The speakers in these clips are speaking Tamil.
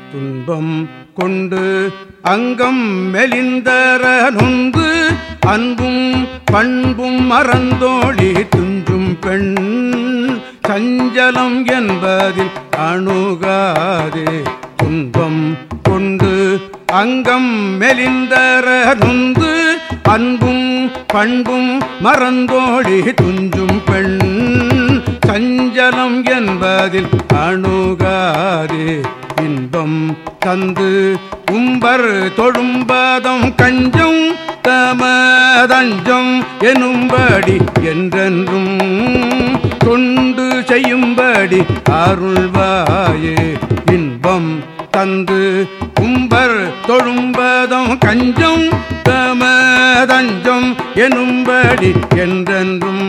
துன்பம் கொண்டு அங்கம் மெலிந்தர நொந்து அன்பும் பண்பும் மறந்தோழி துஞ்சும் பெண் சஞ்சலம் என்பதில் அணுகாதே. துன்பம் கொண்டு அங்கம் மெலிந்தர நொந்து அன்பும் பண்பும் மறந்தோழி துஞ்சும் பெண் சஞ்சலம் என்பதில் அணுகாதே. இன்பம் தந்து உம்பர் தொழும்பதம் கஞ்சம் தமதஞ்சம் எனும்படி என்றென்றும் தொண்டு செய்யும்படி அருள்வாயே. இன்பம் தந்து உம்பர் தொழும்பதம் கஞ்சம் தமதஞ்சம் எனும்படி என்றென்றும்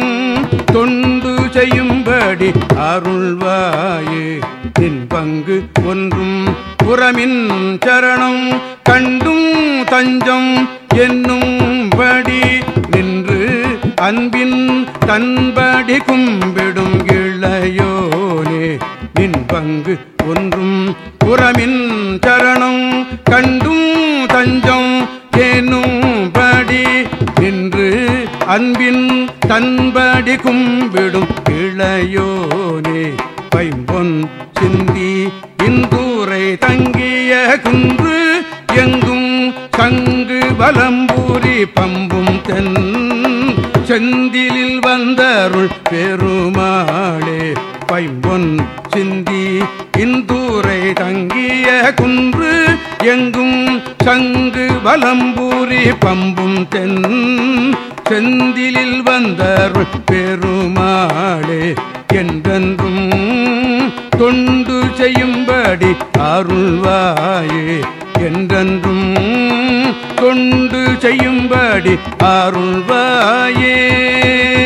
தொண்டு செய்யும்படி அருள்வாயே. நின் பங்கு ஒன்றும் புறமின் சரணம் கண்டும் தஞ்சம் என்னும்படி நின்று அன்பின் தன்படி கும்பிடும் இளையோனே. நின் பங்கு ஒன்றும் புறமின் சரணம் கண்டும் தஞ்சம் என்னும்படி நின்று அன்பின் தன்படி கும்பிடும் இளையோனே. பைம்பொன் சிந்தி இந்தூரை தங்கிய குன்று எங்கும் சங்கு பலம்பூரி பம்பும் தென் செந்திலில் வந்தருள் பெருமாளே. பைம்பொன் சிந்தி இந்தூரை தங்கிய குன்று எங்கும் சங்கு பலம்பூரி பம்பும் தென் செந்திலில் வந்தருள் பெருமாளே. என்றென்றும் தொண்டு செய்யும்படி அருள்வாயே. என்றென்றும் தொண்டு செய்யும்படி அருள்வாயே.